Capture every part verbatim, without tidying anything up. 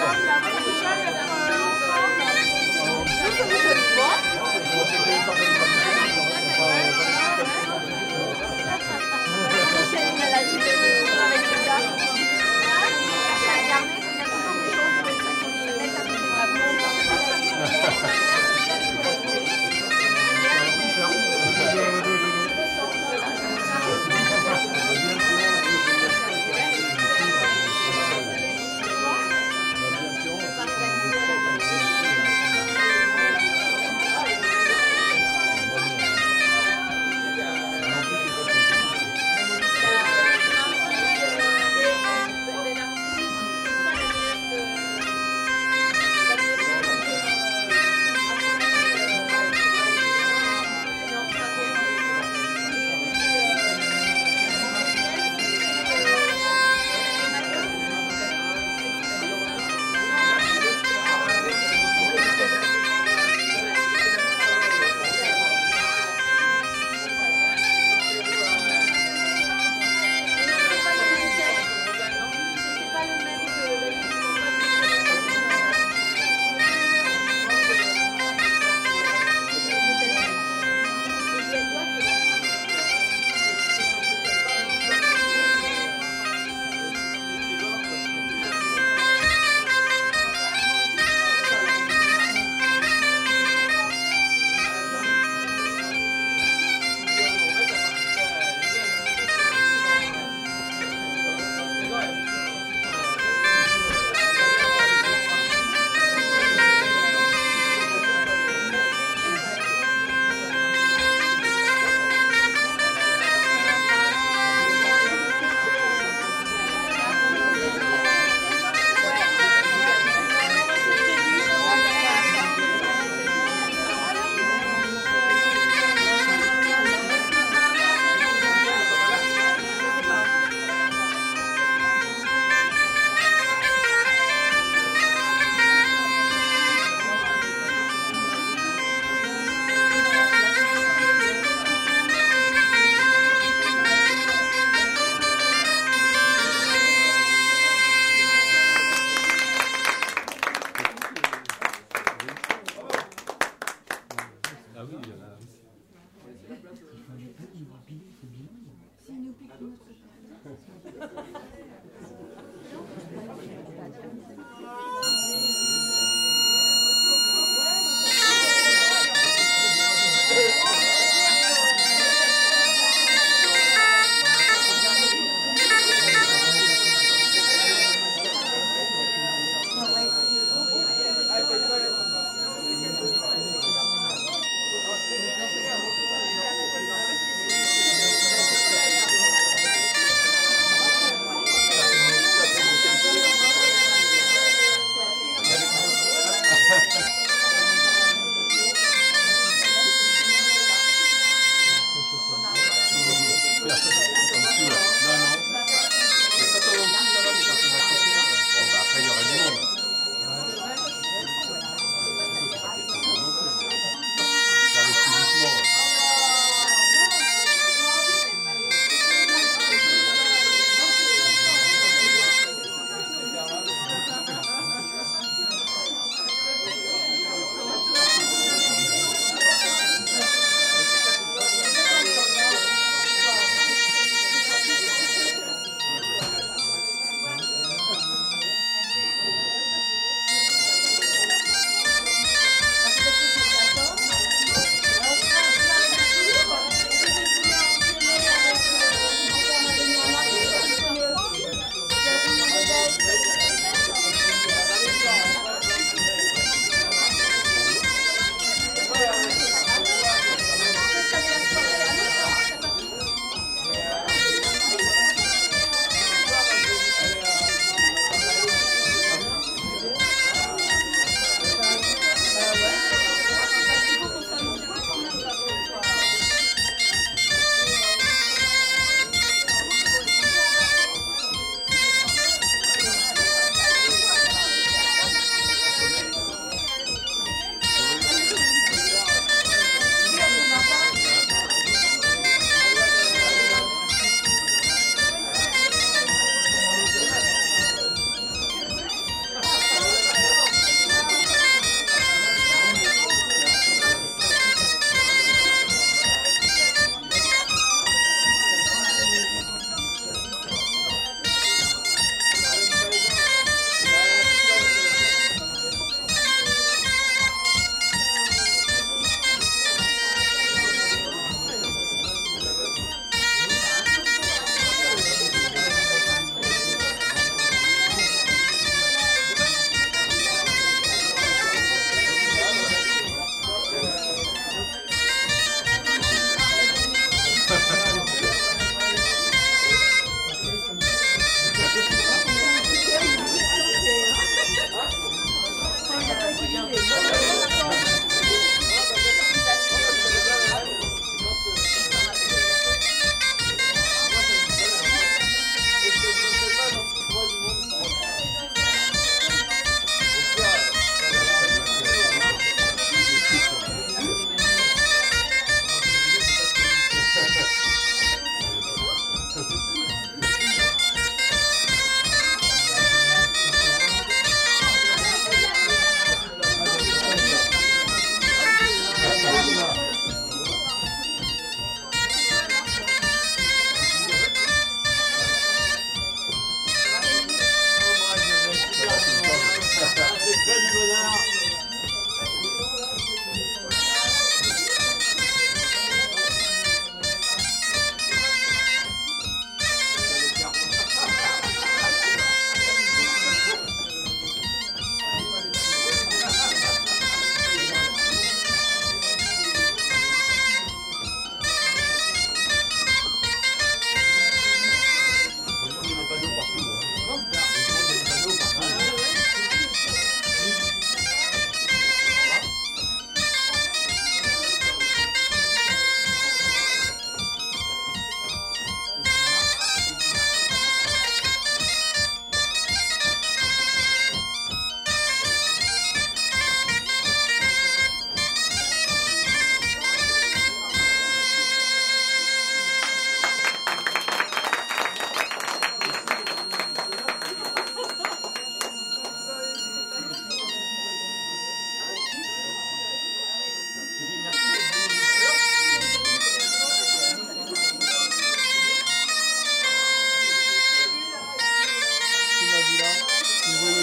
Bien sûr.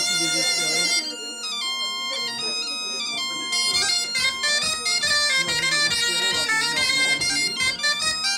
suis désespéré. Moi, je suis désespéré, alors que je m'en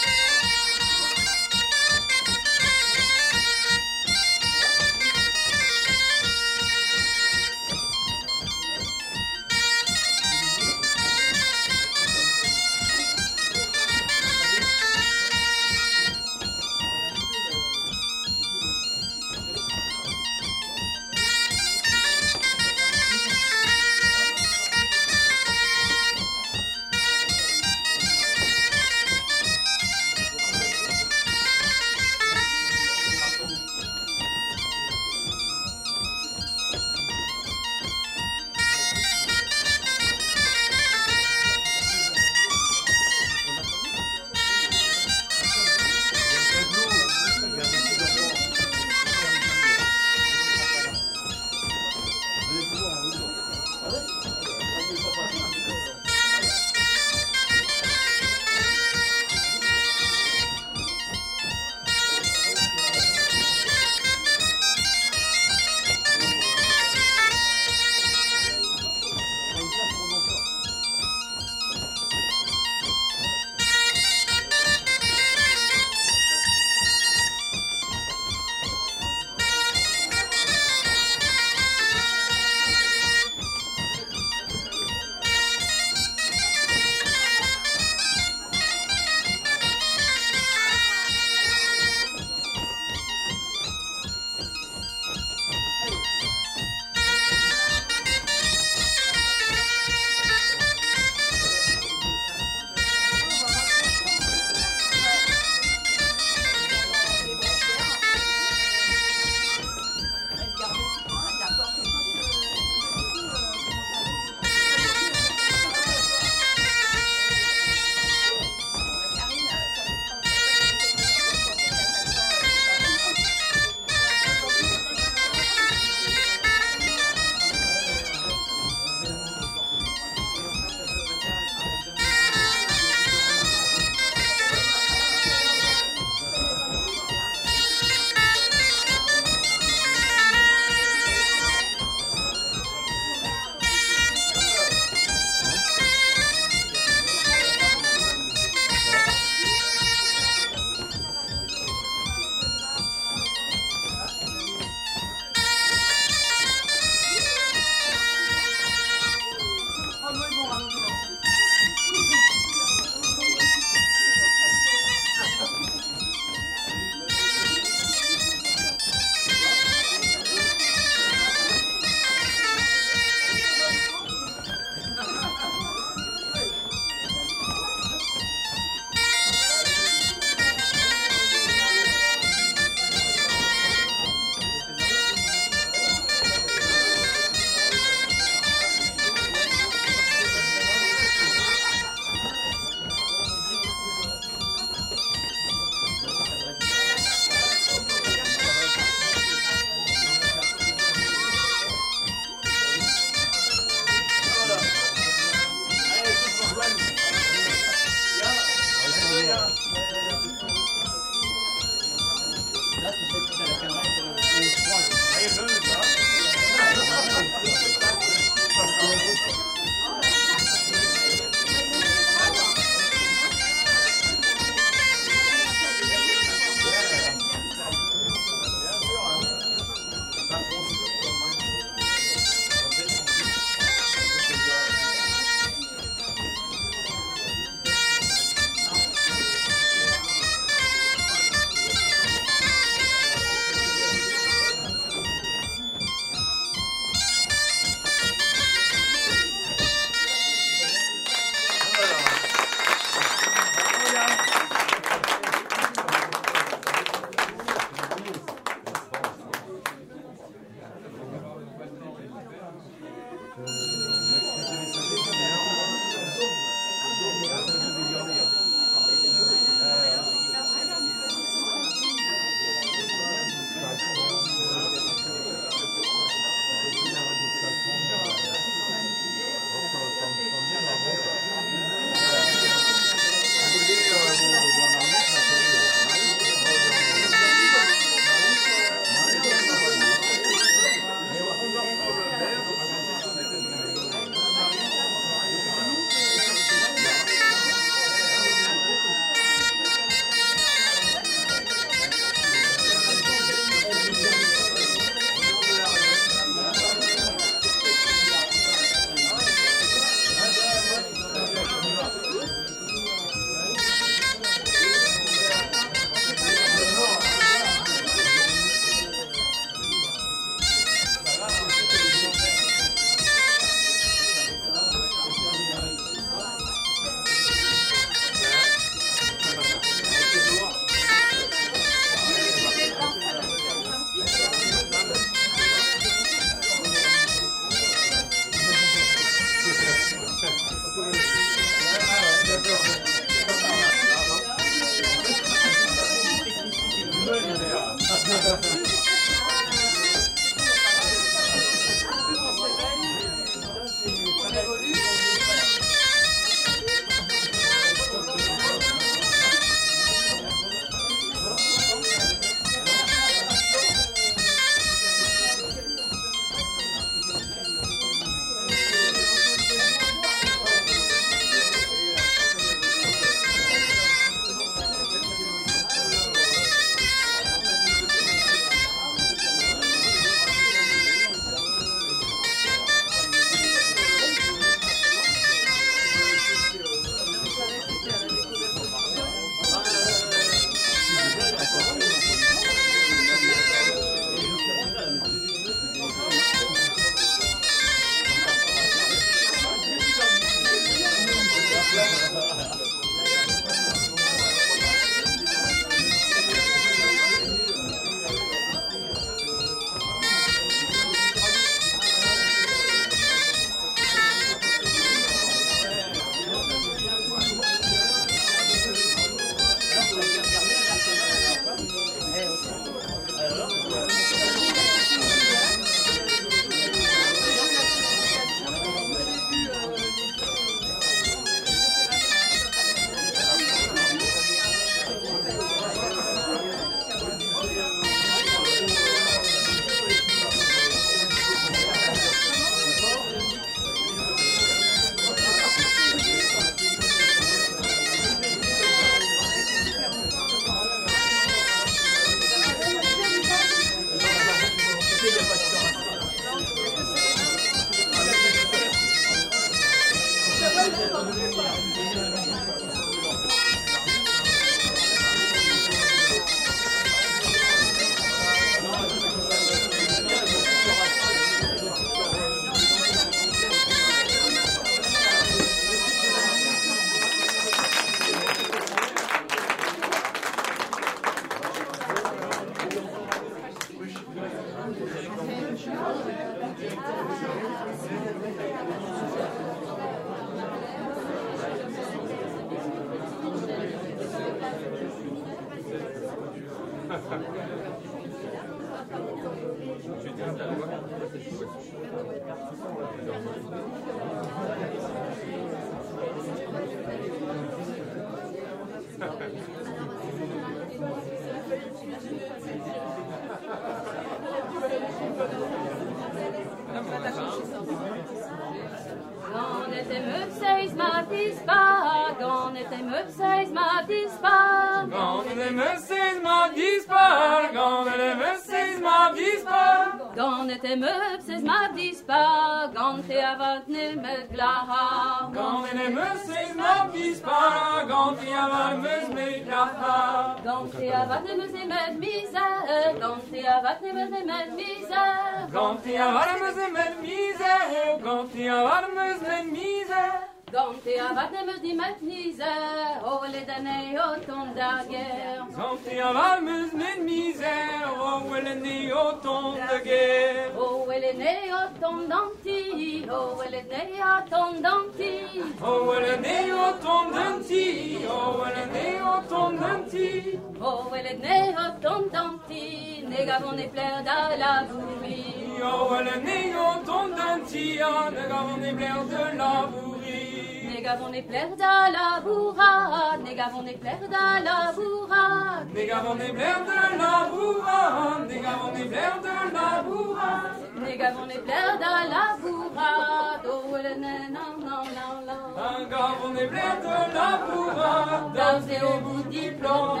Seis matis pagon, et me seis matis pagon, et me seis matis pagon, et me seis matis pagon, et me seis matis pagon, te avat ne me glaha, gon et me seis matis pagon, te avat ne me glaha, gon te avat ne me met misère, gon te avat ne me met misère, gon te avat ne me met misère, gon te avat ne me met misère. Gonti avat ne me met misère, oh le dane au ton de guerre. Gonti avat me met misère, oh le né au ton de guerre. Oh le né au ton d'anti, oh le né au ton d'anti. Oh le né au ton d'anti, oh le né au ton d'anti. Oh le né au ton d'anti, négavon ne plaire dans la bourrie. Oh le né au ton d'anti, négavon ne plaire de la bourrie. Négavon ne plaire dans la bourrade, négavon ne plaire dans la bourrade. Négavon ne plaire de la bourrade, négavon ne plaire de la bourrade. Négavon ne plaire dans la bourrade, oh le né, non, non, non, non. Négavon ne plaire de la bourrade, d'avse au bout diplôme,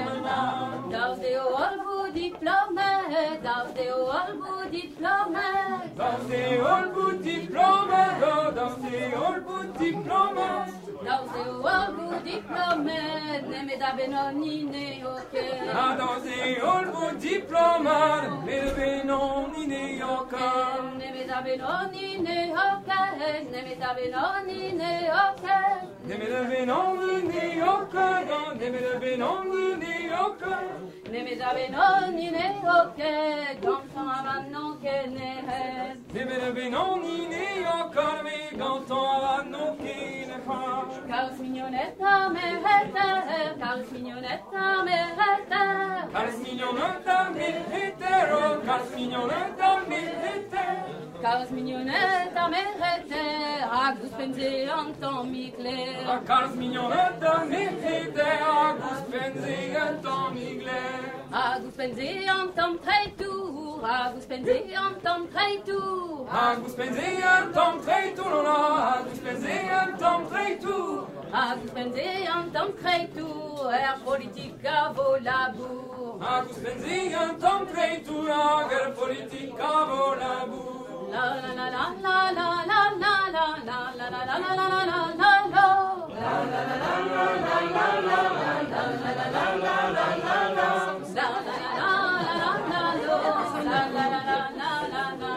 d'avse au bout diplôme, d'avse au bout diplôme, d'avse au bout diplôme, d'avse au bout diplôme. D'avse au bout diplôme, ne me da benoni ne oke. D'avse au bout diplôme, ne me benoni ne oke. Ne me da benoni ne oke, ne me da benoni ne oke. Ne me da benoni ne oke, ne me da benoni ne oke. Ne me da benoni ne oke, ganton avannon che ne è. Ne me da benoni ne oke, me ganton avannon che ne fa. Carlos mignonetta me heter, Carlos mignonetta me heter. Carlos mignonetta me heter, Carlos mignonetta me heter. Carlos mignonetta me heter, agus penze anton mi clair. Carlos mignonetta me heter, agus penze anton mi clair. Agus penze anton traitur, agus penze anton traitur. Agus penze anton traitur, agus penze anton traitur. Agus penze anton traitur, er politica volabour. Agus penze anton traitur, er politica volabour. La la la la la la la la la la la la la la la la la la la. La la la la la la la la la la la la la la la la la. La la la la la la la la la la la la la.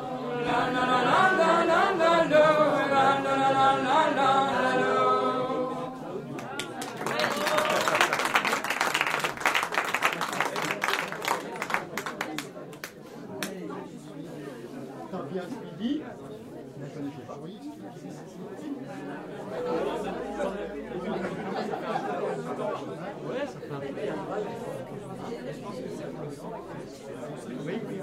La la la la la la la la la la la la la. Bien suivi. Oui. Ouais, ça fait un peu bien. Oui, oui, oui.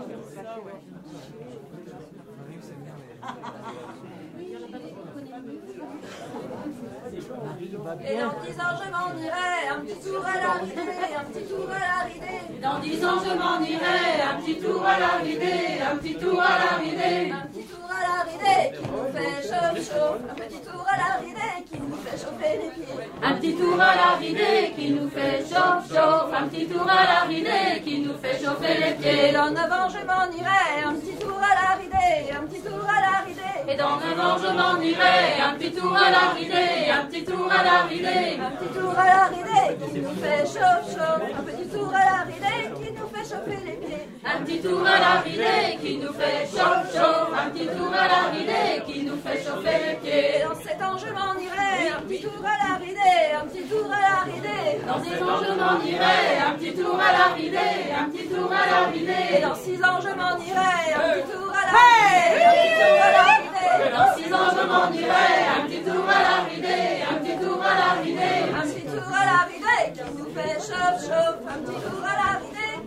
Et dans dix ans je m'en irai, un petit tour à la ridée, un petit tour à la ridée. Dans dix ans je m'en irai, un petit tour à la ridée, un petit tour à la ridée. Un petit tour à la ridée qui nous fait chauffe chauffe. Un petit tour à la ridée qui nous fait chauffer les pieds. Un petit tour à la ridée qui nous fait chauffe chauffe. Un petit tour à la ridée qui nous fait chauffer les pieds. Et dans neuf ans je m'en irai, un petit tour à la ridée, un petit tour à la ridée. Et dans neuf ans je m'en irai, un petit tour à la ridée, un petit tour à la ridée. Un petit tour à la ridée qui nous fait chauffe chauffe. Un petit tour à la ridée qui nous fait chauffer les pieds. Un petit tour à la ridée qui nous fait chauffe chauffe. Un petit tour à la ridée qui nous fait chauffer les pieds. Et dans sept ans je m'en irai, un petit tour à la ridée, un petit tour à la ridée. Dans sept ans je m'en irai, un petit tour à la ridée, un petit tour à la ridée. Et dans six ans je m'en irai, un petit tour à la ridée, un petit tour à la ridée. Dans six ans je m'en irai, un petit tour à la ridée, un petit tour à la ridée. Un petit tour à la ridée qui nous fait chauffe chauffe. Un petit tour à la ridée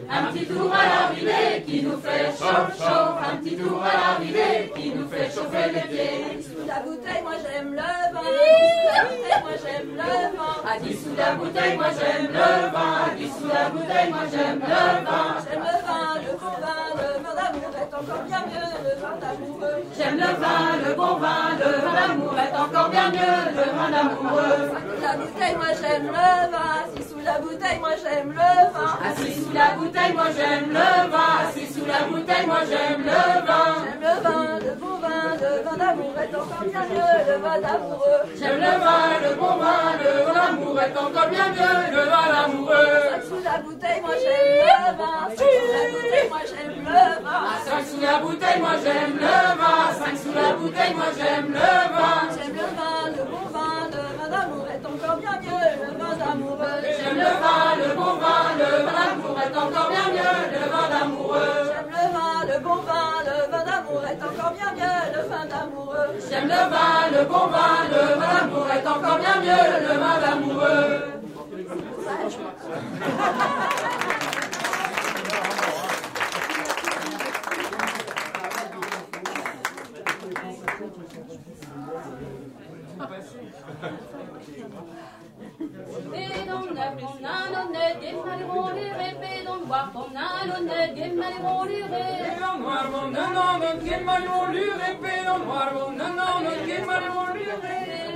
Un petit tour à l'arrivée qui nous fait chauffe, chauffe. Un petit tour à l'arrivée qui nous fait chauffer les pieds. Sous la bouteille, moi j'aime le vin. Sous la bouteille, moi j'aime le vin. À dix sous la bouteille, moi j'aime le vin. À dix sous la bouteille, moi j'aime le vin. J'aime le vin, le bon vin, le vin d'amour est encore bien mieux, le vin d'amoureux. J'aime le vin, le bon vin, le vin d'amour est encore bien mieux, le vin d'amoureux. Sous la bouteille, moi j'aime le vin. Si sous la bouteille, moi j'aime le vin. Assis sous la bouteille, moi j'aime le vin. Assis sous la bouteille, moi j'aime le vin. J'aime le vin, le bon vin, le vin d'amour est encore bien mieux, le vin d'amoureux. J'aime le vin, le bon vin, le vin d'amour est encore bien mieux, le vin d'amoureux. Sous la bouteille, moi j'aime le vin. Sous la bouteille, moi j'aime le vin. Cinq sous la bouteille, moi j'aime le vin. Cinq sous la bouteille, moi j'aime le vin. J'aime le vin, le bon vin, le vin d'amour est encore bien mieux, le vin d'amoureux. J'aime le vin, le bon vin, le vin d'amour est encore bien mieux, le vin d'amoureux. J'aime le vin, le bon vin, le vin d'amour est encore bien mieux, le vin d'amoureux. J'aime le vin, le bon vin, le vin d'amour est encore bien mieux, le vin d'amoureux. Pédon neuf, on a l'honnête, et mal rouluré, pédon noir, on a l'honnête, et mal rouluré. Pédon noir, on a l'honnête, et mal rouluré, pédon noir, on a l'honnête, et mal rouluré.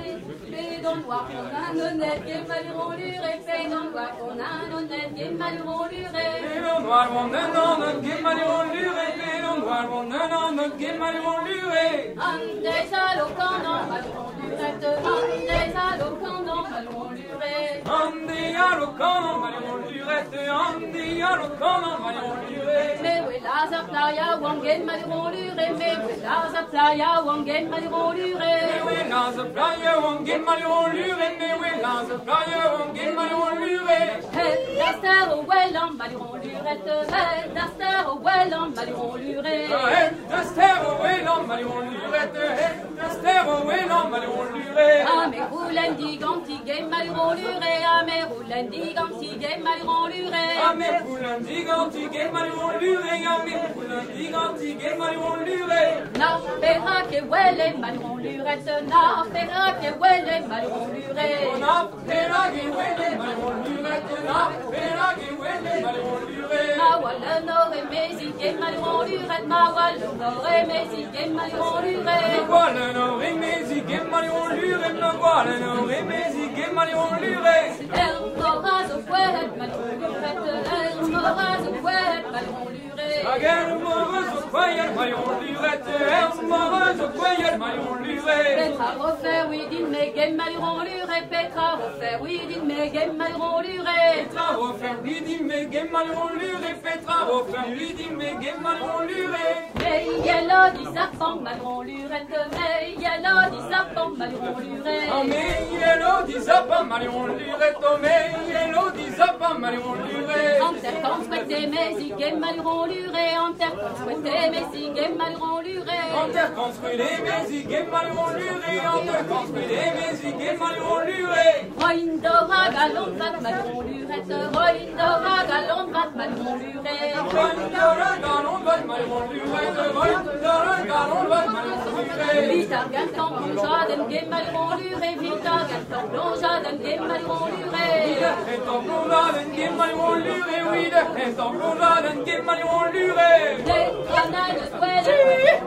Pédon noir, on a l'honnête, et mal rouluré, pédon noir, on a l'honnête, et mal rouluré. Pédon noir, on a l'honnête, et mal rouluré, pédon noir, on a l'honnête, et mal rouluré. Andes alocandant, mal roulurette, andes alocandant, mal rouluré. Andi alocandant, mal roulurette, andi alocandant, mal rouluré. Me huela za playa, wangen mal rouluré, me huela za playa, wangen mal rouluré. Me huela za playa, wangen mal rouluré, me huela za playa, wangen mal rouluré. Hey, daster au wellam, mal roulurette, hey, daster au wellam, mal rouluré. Hey, daster au wellam, mal roulurette, hey, daster au wellam, mal rouluré. Ah, me roulen diganti, game mal rouluré, ah, me roulen diganti, game mal rouluré. Ah, me roulen diganti, game mal rouluré, ah, me roulen diganti, game mal rouluré. Na, pera que huele, mal roulurette, na, pera que huele, mal rouluré. Na, pera que huele, mal roulurette, na, pera que huele, mal rouluré. Ma walla nore, mais il game mal roulurette, ma walla nore, mais il game mal rouluré. Ma walla nore, mais il game mal rouluré, ma walla nore, mais il game mal rouluré. El morazo fuerte, mal roulurette, el morazo fuerte, mal rouluré. El morazo fuerte, mal roulurette, el morazo fuerte, mal rouluré. Petra refaire, oui, dit mais game mal rouluré, Petra refaire, oui, dit mais game mal rouluré. Petra refaire, oui, dit mais game mal rouluré, Petra refaire, oui, dit mais game mal rouluré. Mais il y a là du serpent, mal roulurette, mais il y a là du serpent, mal rouluré. Oh, mais il y a là du serpent, mal roulurette, oh, mais il y a là du serpent, mal rouluré. En terre construite, mais il game mal rouluré, en terre construite, mais il game mal rouluré. En terre construite, mais il game mal rouluré, en terre construite, mais il game mal rouluré. Roindora galon vat mal roulurette, roindora galon vat mal rouluré. Roindora galon vat mal roulurette, roindora galon vat mal rouluré. Vita gantan plongeaden game mal rouluré, vita gantan plongeaden game mal rouluré. Vita gantan plongeaden game mal rouluré, vita gantan plongeaden game mal rouluré. Les crânes squelettes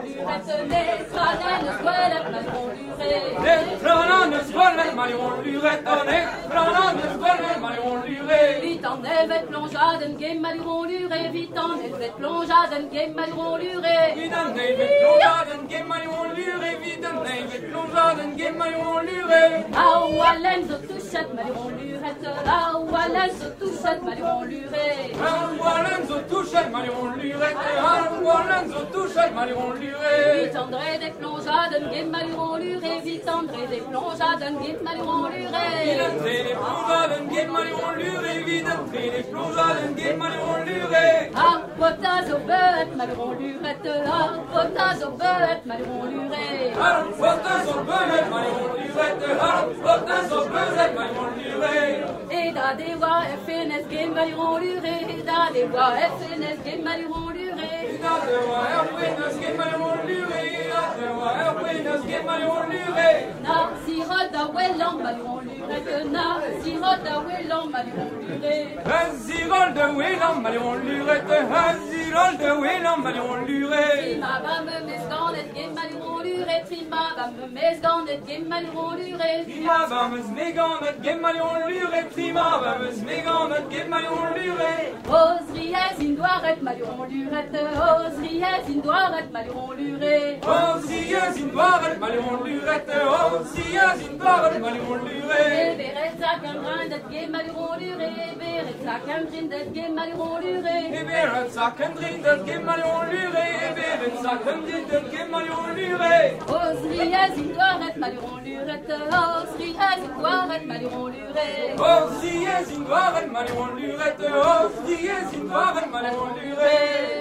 les crânes squelettes mal rouluré. Les crânes squelettes mal rouluré, les crânes squelettes mal rouluré. Vite en elvet plongeaden game mal rouluré, vite en elvet plongeaden game mal rouluré. Vite en elvet plongeaden game mal rouluré, vite en elvet plongeaden game mal rouluré. Au wallen zo touchet mal roulurette, au wallen zo touchet mal rouluré. Au wallen zo touchet mal roulurette, au wallen zo touchet mal rouluré. Vite André des plongeaden game mal rouluré, vite André des plongeaden game mal rouluré. Vite André des plongeaden game mal rouluré, vite André des plongea den game malheureux luré. Ah, potas au bête, malheureux lurette. Ah, potas au bête, malheureux luré. Ah, potas au bête, malheureux lurette. Ah, potas au bête, malheureux luré. Et da des voix, F N S game malheureux luré. Da des voix, F N S game malheureux luré. Da des voix, F N S game malheureux luré. Da des voix, F N S game malheureux luré. Na, sirot da wellang malheureux lurette. Na, sirot da wellang malheureux luré. Un zirol de Wélam, malheureux lurette. Un zirol de Wélam, malheureux luré. Trima va me mesganet game malheureux luré. Trima va me mesganet game malheureux luré. Trima va me smeganet game malheureux luré. Trima va me smeganet game malheureux luré. Osriez in doiret malheureux lurette. Osriez in doiret malheureux luré. Osriez in doiret, malheureux lurette. Osriez in doiret, malheureux luré. Beret zaken rindet game malheureux luré. Beret zaken rindet game malheureux luré. Eberet zaken drindet game malheureux luré. Eberet zaken drindet game malheureux luré. Osriez in doiret malheureux lurette. Osriez in doiret malheureux luré. Osriez in doiret, malheureux lurette. Osriez in doiret, malheureux luré.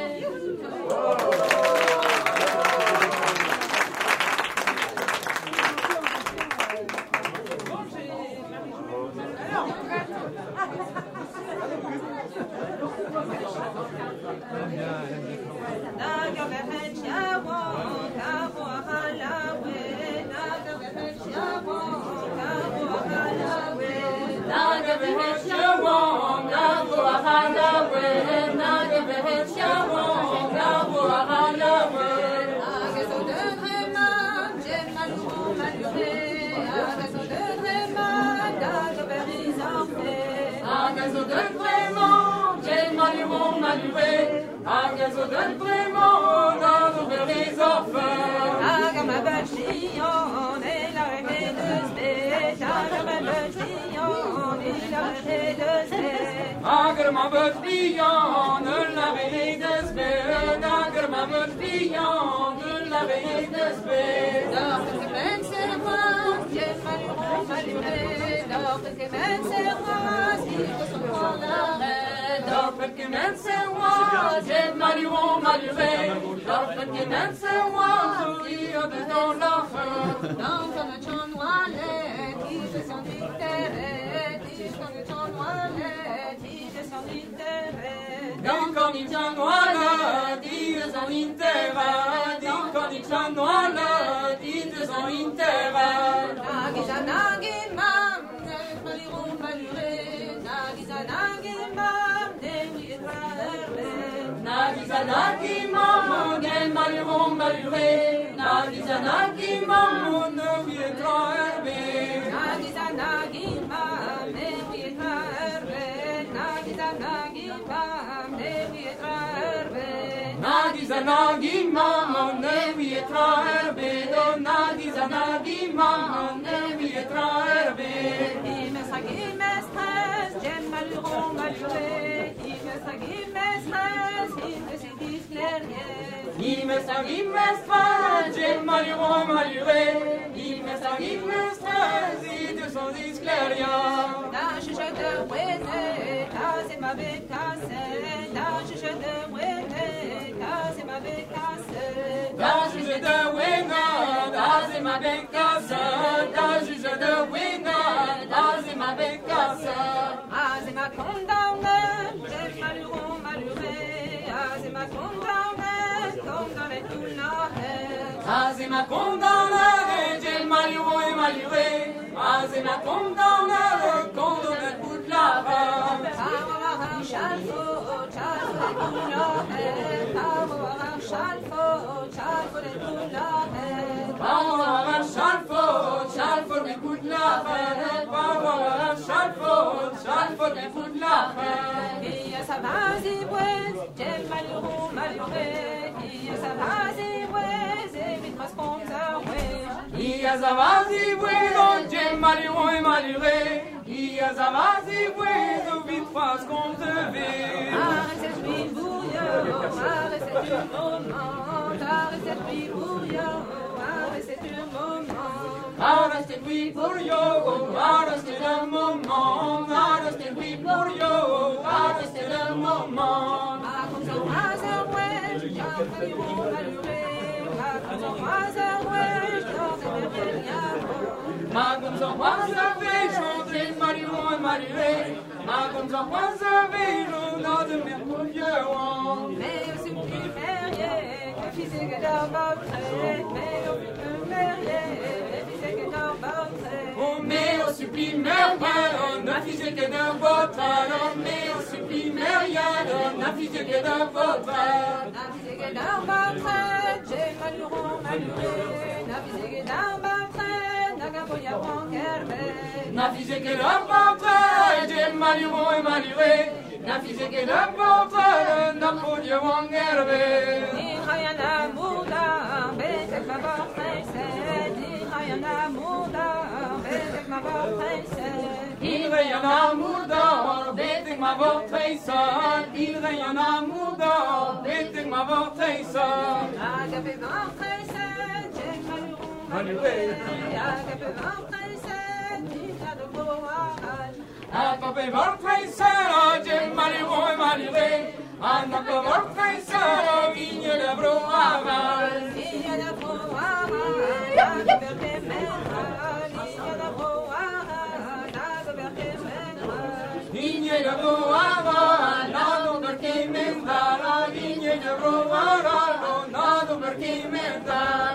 Agazo de vraiment dans nos belles enfants. Agama Bachion et la reine de Sbé. Agama Bachion et la reine de Sbé. Agama Bachion de la reine de Sbé. Agama Bachion de la reine de Sbé. D'or que même c'est moi, Dieu malheureux malheureux. D'or que même c'est moi, si je suis pour l'arrêt. D'or que même c'est moi, j'ai malheureux malheureux. D'or que même c'est moi, qui a dedans la fin. Dans ton chon noirlet, qui je sens d'intérêt. Qui je sens chon noirlet, qui je sens d'intérêt. Dans quand il tient noir là, dis de son intérêt. Dans quand il tient noir là, dis de son intérêt. Nagiza nagimam, malheureux malheureux. Nagiza nagimam, débrouillez Nagisa nagimam, gel malheureux malheureux. Nagisa nagimam, ne lui est trop herbé. Nagiza nagimam, débrouillez Nagiza nagimam, débrouillez Nagisa nagimam, ne lui est trop herbé. Nagisa nagimam, ne lui est trop herbé. Il me sagit mes stress, j'aime malheureux malheureux. Il me sagit mes stress, il me s'est dit clairier. Il me sagit mes stress, j'aime malheureux malheureux. Il me sagit mes stress, il de son discléria. La chuche de Wéné, casse ma bécasse. La chuche de Wéné, casse ma bécasse. La juge de Wéna, das ma bécasse. La juge de Wéna, das ma bécasse. Ah, c'est ma condamnée, j'aime malheureux malheureux. Ah, c'est ma condamnée, condamnée tout l'arrêt. Ah, c'est ma condamnée, j'aime malheureux et malheureux. Ah, c'est ma condamnée, condamnée toute la femme. Power Shalfo, Shalfo de Boulahe. Power Shalfo, Shalfo de Boulahe. Power Shalfo, Shalfo de Boulahe. Power Shalfo, Shalfo de Boulahe. Il y a sa vase bouez, j'aime malheureux, malheureux. Il y a sa vase bouez, et vite ma sponsor, Il y a Zavazi Bueno, j'aime malheureux et malheureux. Il y a Zavazi Bueno, vite face qu'on te vit. Arrête cette pluie bouillon, arrête cette moment. Arrête cette pluie bouillon, arrête cette moment. Arrête lui pour yo, arrête le moment, arrête lui pour yo, arrête Magums of Wazavision, Jim Mario and Marie, Magums of Wazavision, not the Mercurion. Mais au supplice merrier, que physique d'or votre, mais au supplice merrier, que physique d'or votre. Mais au supplice merveilleux, na physique de votre, mais au supplice merveilleux, na physique de votre. Na physique d'or votre, j'ai malheureux, malheureux, na physique d'or votre. Na fise che la porta, j'ai malheureux et malheureux. Na fise che la porta, na podia wangerbe. Ni hayana muda, betek ma bortreise. Ni hayana muda, betek ma bortreise. Il règne un amour d'or, betek ma vortreise. Il règne un amour d'or, betek ma vortreise. Agape bortreise, j'ai malheureux. Agape vortreise, j'ai malheureux et malheureux. Agape vortreise, vigne de broaval. Vigne de broaval, agape berkemenra. Vigne de broaval, agape berkemenra. Vigne de broaval, nado perché mendala. Vigne de broaval, nado perché mendala.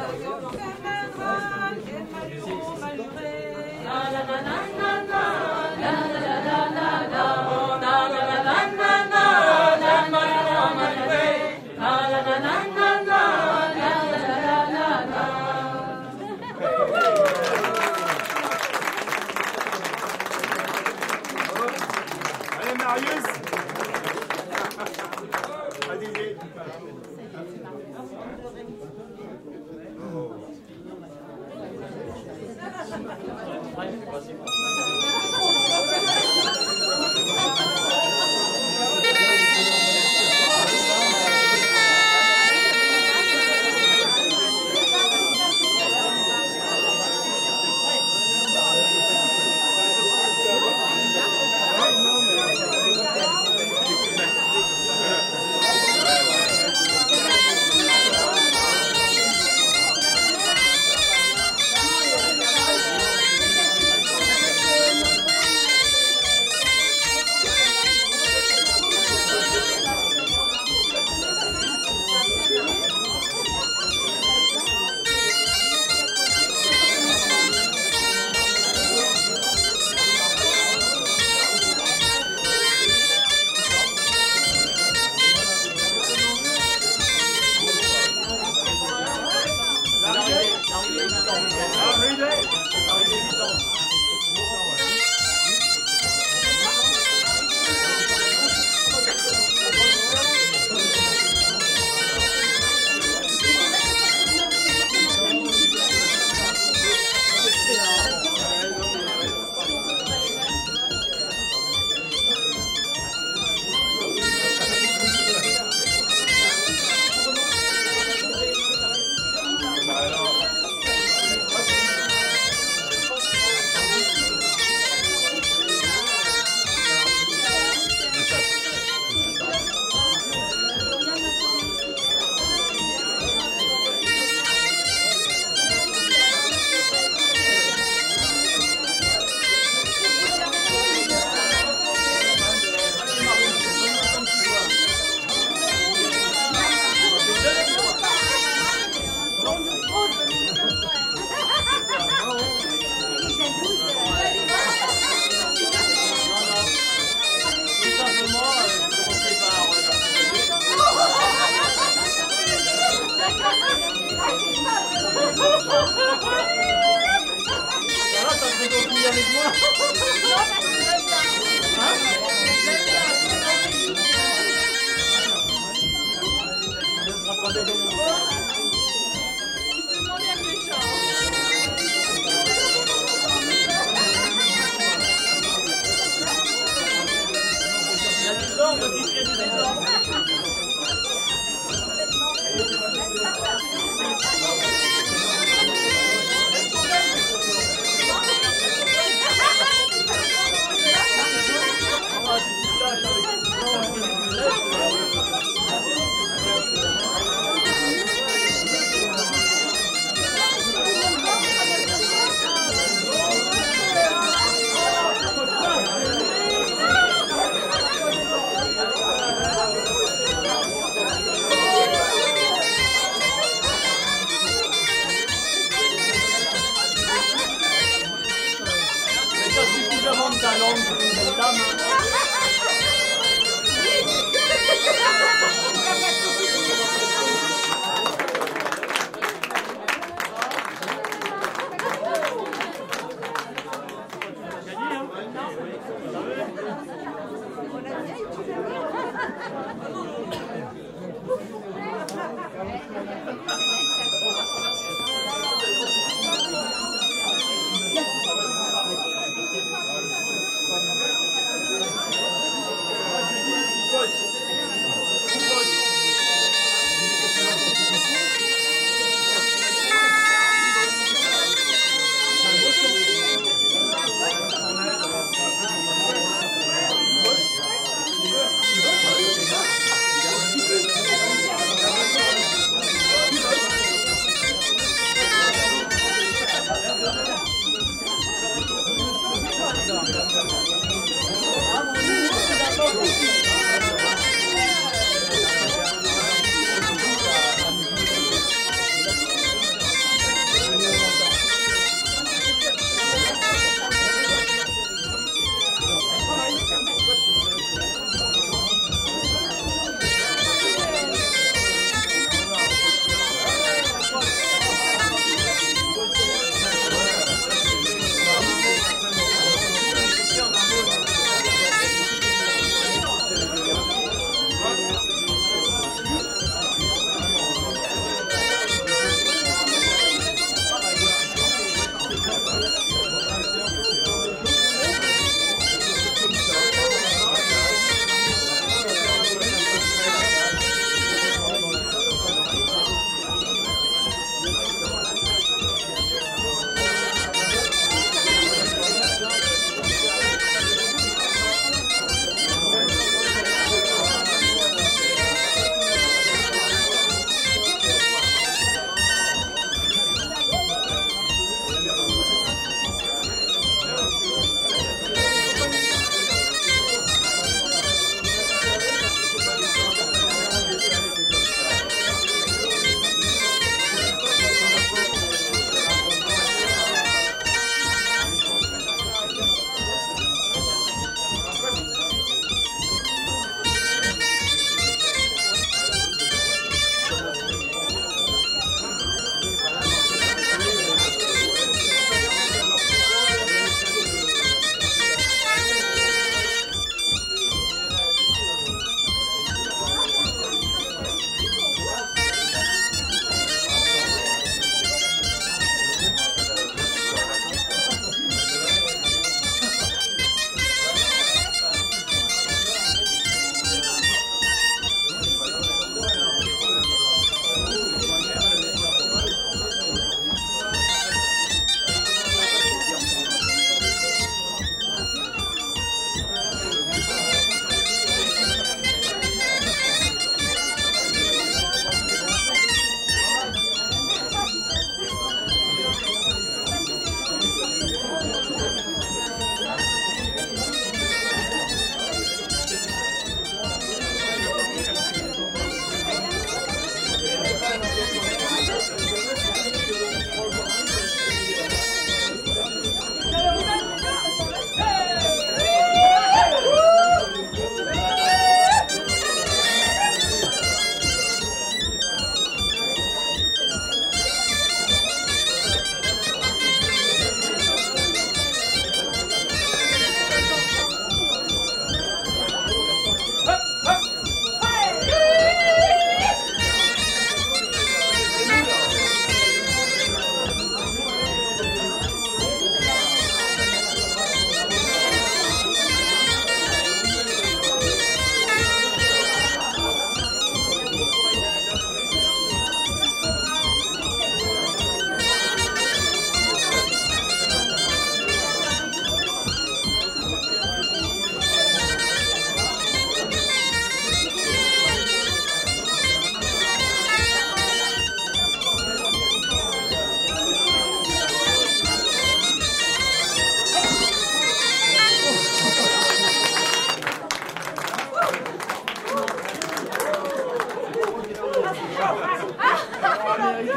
Allez, Marius. Allez-y. avec moi. Avec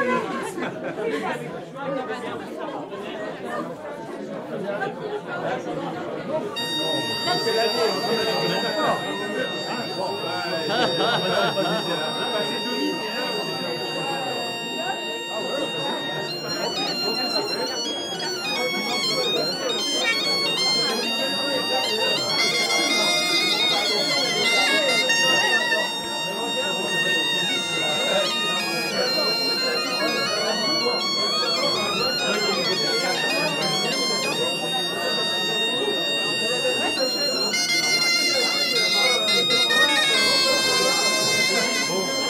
Bon.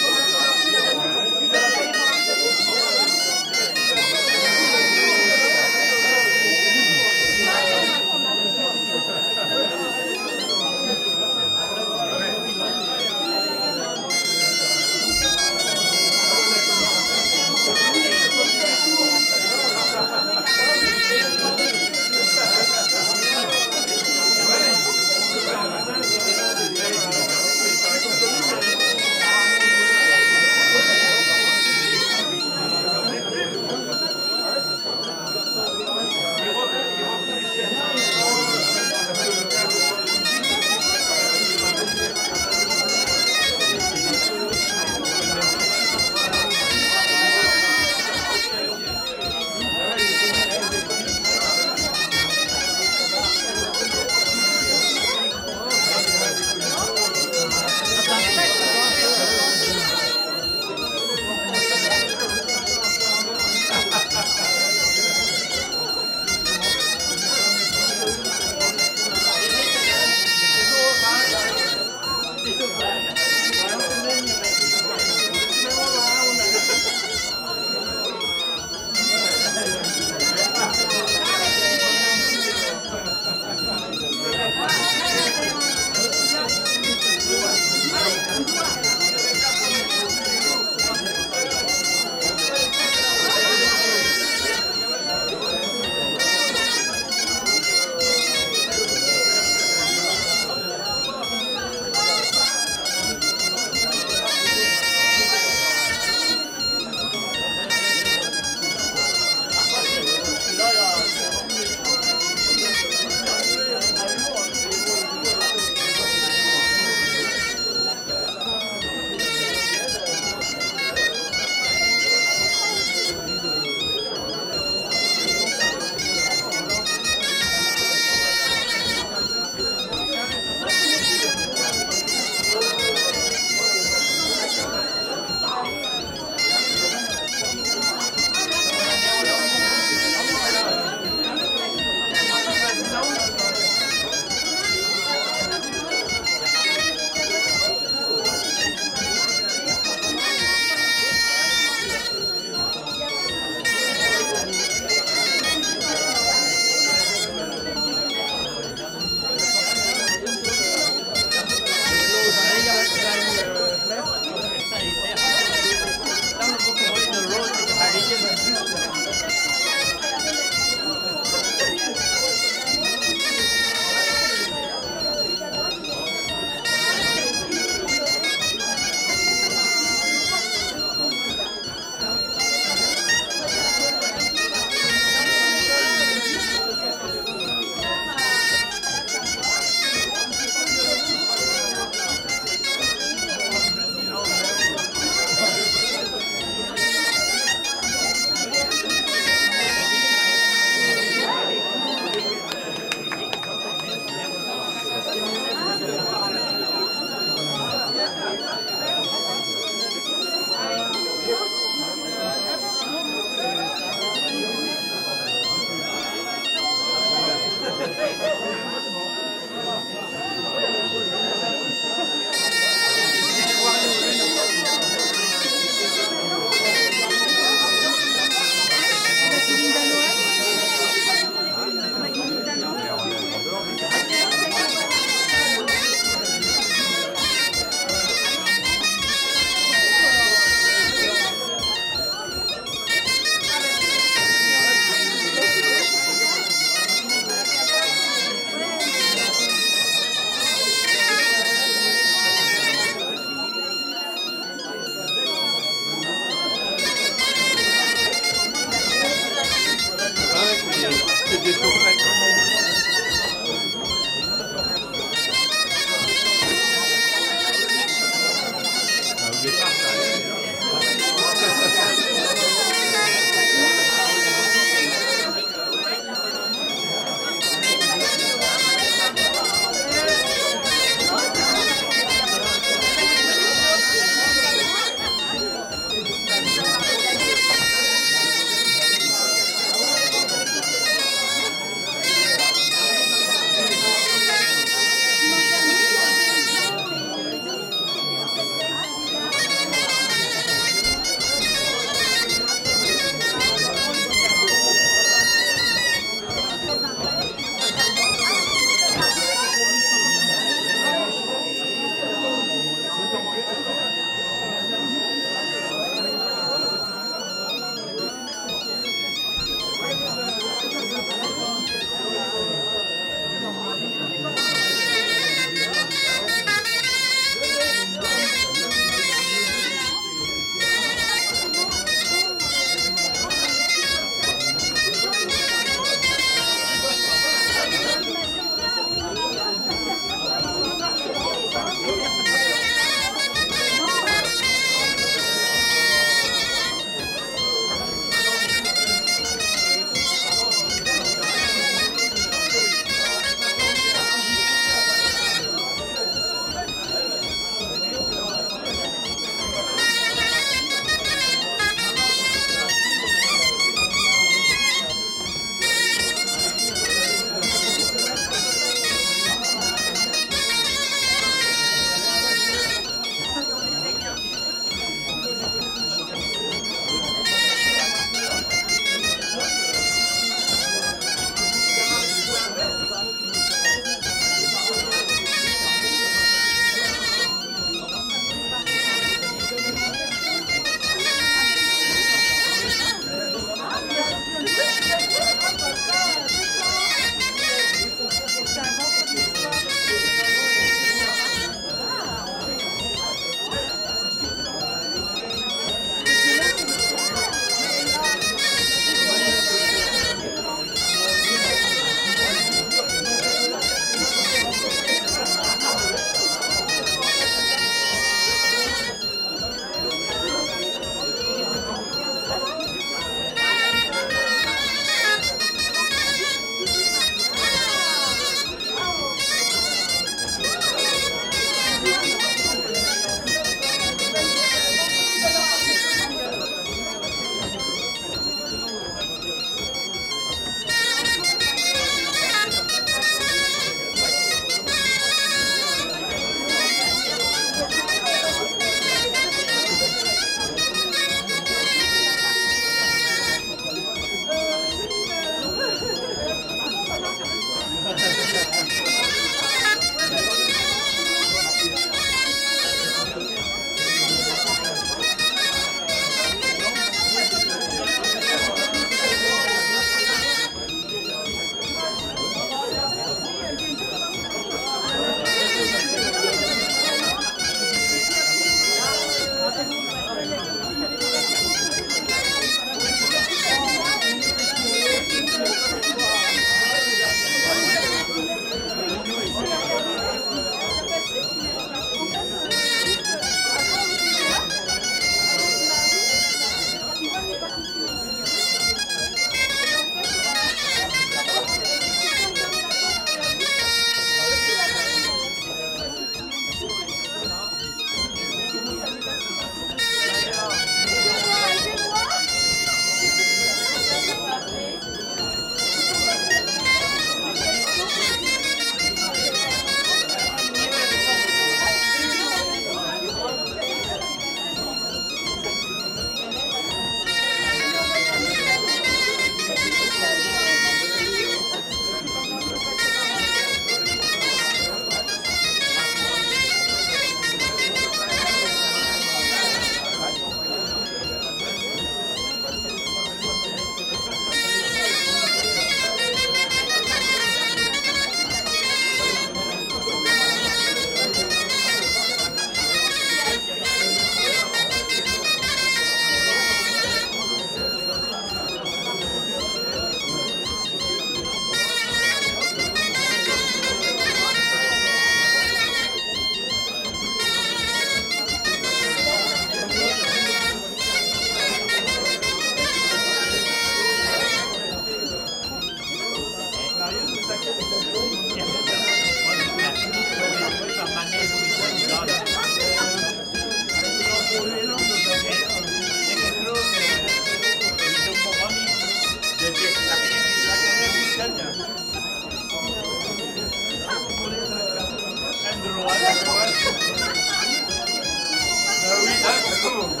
oui, ah, ça commence.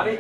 Allez.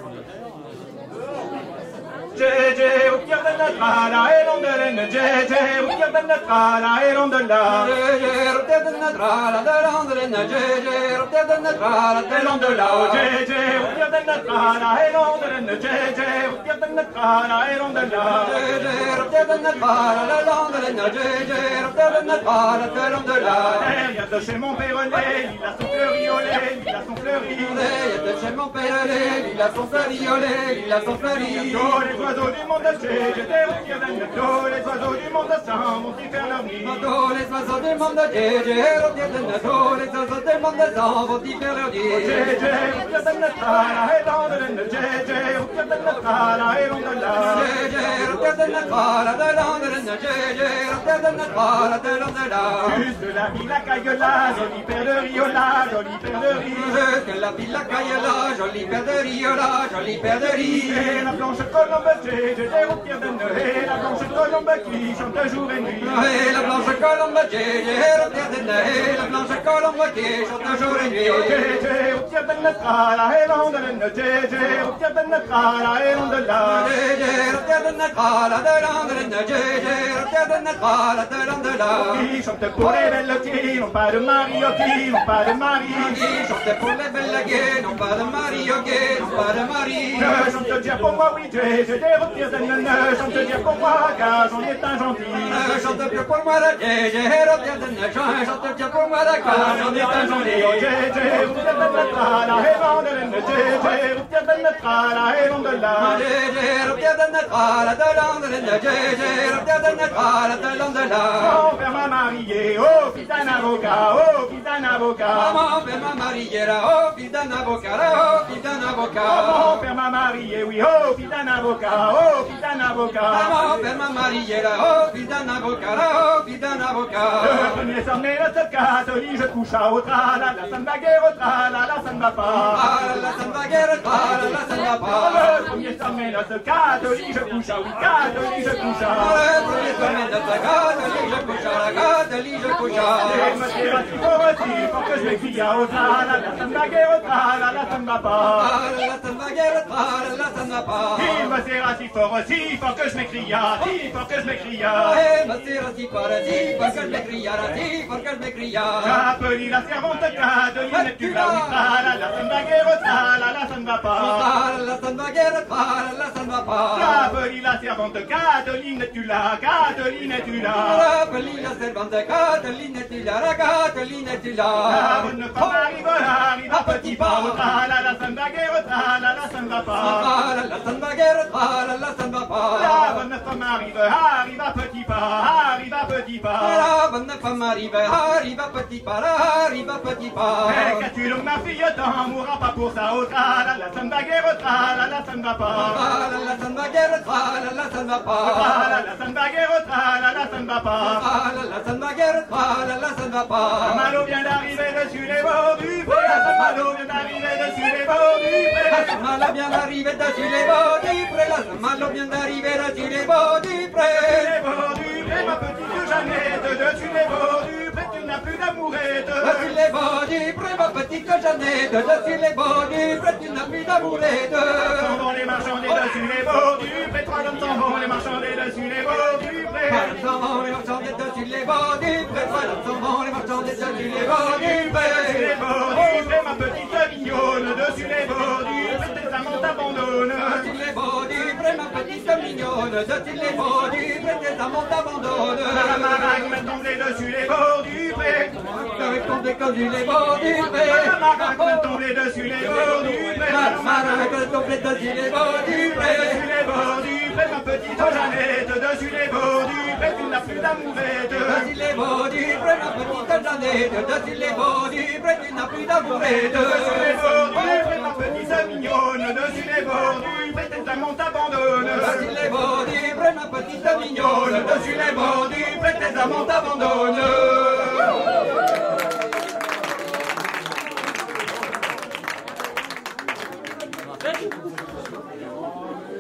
J J, au pire de notre ala, et l'ondelenne, J J, au pire de notre ala, et l'ondela. J J, au pire de notre ala, de l'ondelenne, J J, au pire de notre ala, de l'ondela. J J, au pire de notre ala, et l'ondelenne, J J, au pire de notre ala, et l'ondela. J J, au pire de notre ala, de l'ondelenne, J J, au pire de notre ala, de l'ondela. Derrière de chez mon pérolet, il a son fleuriolet, il a son fleuri. Derrière de chez mon pérolet, il a son fleuriolet, il a son fleuri. Les oiseaux du monde entier, j'étais au tir d'un gâteau. Les oiseaux du monde sang vont y faire leur nid. Les oiseaux du monde entier, j'étais au tir d'un gâteau. Les oiseaux du monde sang vont y faire leur nid. J'étais au tir d'un gâteau, et l'on de l'un. J'étais au tir d'un gâteau, et l'on de l'un. J'étais au tir d'un gâteau, et l'on de l'un. J'étais au tir d'un gâteau, et l'on de l'un. Juste la ville à Caillola, jolie paire de riola, jolie paire de riz. Juste la ville à Caillola, jolie paire de riola, jolie paire de riz. Et la blanche colombe, j'étais au pied de Noé, la blanche colombe qui chante jour et nuit. Et la blanche colombe, j'étais au pied de Noé, la blanche colombe qui chante jour et nuit. J'étais au pied de notre ala, et l'on de l'un. J'étais au pied de notre ala, et l'on de l'un. J'étais au pied de notre ala, de l'un de l'un. J'étais au pied de notre ala, de l'un de l'un. Qui chante pour les belles qui n'ont pas de mari, qui n'ont pas de mari. Qui chante pour les belles qui n'ont pas de mari, qui n'ont pas de mari. Je chante dire pour moi, oui, j'étais au pied de l'un. Chante dire pour moi, car j'en ai un gentil. Chante bien pour moi, la j'étais au pied de l'un. Chante bien pour moi, la car j'en ai un gentil. J'étais au pied de notre ala, et l'on de l'un. J'étais au pied de notre ala, et l'on de l'un. J'étais au pied de notre ala, de l'un de l'un. J'étais au pied de notre ala, de l'un de l'un. Mon père m'a marié, oh, fils d'un avocat, oh, fils d'un avocat. Mon père m'a marié, là, oh, fils d'un avocat, là, oh, fils d'un avocat. Mon père m'a marié, oui, oh, fils d'un avocat, oh, fils d'un avocat. Mon père m'a marié, là, oh, fils d'un avocat, là, oh, fils d'un avocat. Le premier sommet de ce catholique, je couche à au trala, la ça ne va guère au trala, la ça ne va pas. La ça ne va guère au trala, la ça ne va pas. Le premier sommet de ce catholique, je couche à, oui, catholique, je couche à. Le premier sommet de ce catholique, je couche à, la catholique, je couche à. Et me tire si fort aussi, pour que je m'écris à au trala, la ça ne va guère au trala, la ça ne va pas. La ça ne va guère au trala, la ça ne va pas. Il me tire si fort aussi, pour que je m'écris à, si fort que je m'écris à. Il me tire si fort aussi, pour que je m'écris à, si fort que je m'écris à. J'appelle la servante Cadeline, tu vas oui, trala, la ça ne va guère au trala, la ça ne va pas. La ça ne va guère au trala, la ça ne va pas. J'appelle la servante Cadeline, tu l'as, Cadeline, tu l'as. J'appelle la servante Cadeline, tu l'as, la Cadeline, tu l'as. La bonne femme arrive, arrive à petit pas au trala, la ça ne va guère au trala, la ça ne va pas. La ça ne va guère au trala, la ça ne va pas. La bonne femme arrive, arrive à petit pas, arrive à petit pas. La bonne femme arrive, arrive à petit pas, arrive à petit pas. Mais qu'as-tu donc ma fille, t'en mourras pas pour ça au trala, la ça ne va guère au trala, la ça ne va pas. La ça ne va guère au trala, la ça ne va pas. La ça ne va guère au trala, la ça ne va pas. La ça ne va guère au trala, la ça ne va pas. La malo vient d'arriver dessus les bords du pré. La malo vient d'arriver dessus les bords du pré. La malo vient d'arriver dessus les bords du pré. La malo vient d'arriver dessus les bords du pré. Les bords du pré, ma petite Jeannette, dessus les bords du pré, tu n'as plus d'amourette. Dessus les bords du pré, ma petite Jeannette, dessus les bords du pré, tu n'as plus d'amourette. S'en vont les marchandiers dessus les bords du pré, trois hommes s'en vont les marchandiers dessus les bords du pré. Trois hommes s'en vont les marchandiers dessus les bords du pré, trois hommes s'en vont les marchandiers dessus les bords du pré. Dessus les bords du pré, ma petite mignonne, dessus les bords du pré, tes amants t'abandonnent. Dessus les bords du pré, ma petite mignonne, dessus les bords du pré, tes amants t'abandonnent. La marague m'a tombé dessus les bords du pré. Avec ton décor du les bords du pré. La marague m'a tombé dessus les bords du pré. La marague m'a tombé dessus les bords du pré. Dessus les bords du pré, ma petite Jeannette, dessus les bords du pré, tu n'as plus d'amourette. Dessus les bords du pré, ma petite Jeannette, dessus les bords du pré, tu n'as plus d'amourette. Dessus les bords du pré, ma petite mignonne, dessus les bords du pré, tes amants t'abandonnent. Dessus les bords du pré, ma petite mignonne, dessus les bords du pré, tes amants t'abandonnent.